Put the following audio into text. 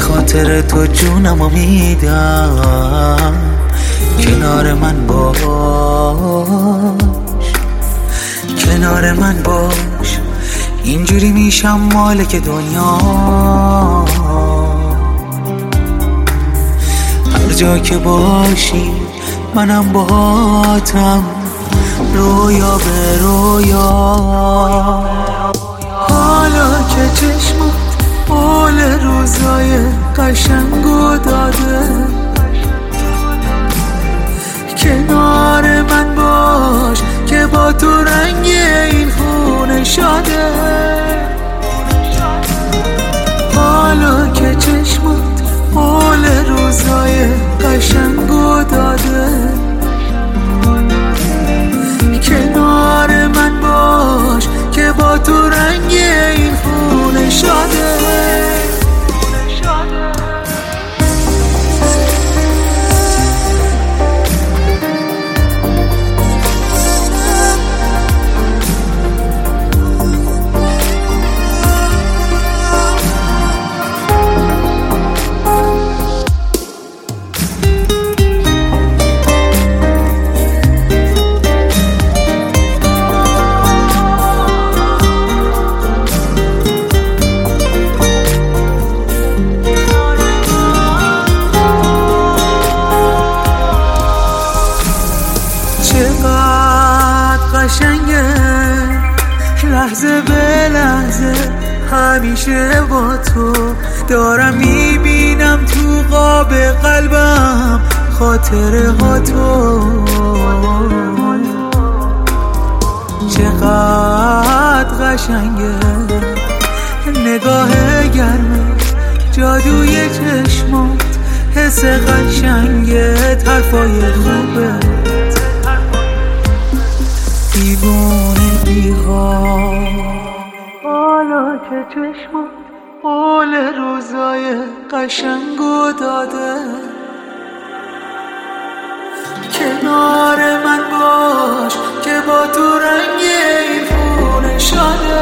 خاطر تو جونمو میدم، کنار من باش، کنار من باش، اینجوری میشم مالک دنیا. هر جا که باشی منم باهاتم، رویا به رویا. حالا که چشمت حال روزای قشنگو داده، کنار من باش که با تو رنگ این خونه شاده. حالا که چشمت حال روزای قشنگو داده، کنار من باش که با تو رنگ این خونه شاده. چقدر قشنگه لحظه به لحظه، همیشه با تو دارم میبینم تو قاب قلبم خاطره ها تو. چقدر قشنگه نگاه گرمه، جادوی چشمات، حس قشنگت، حرفای خوبه، دیوونه بی‌حال. حالا که چشمات حال روزای قشنگو داده، کنار من باش که با تو رنگ این خونه شاده.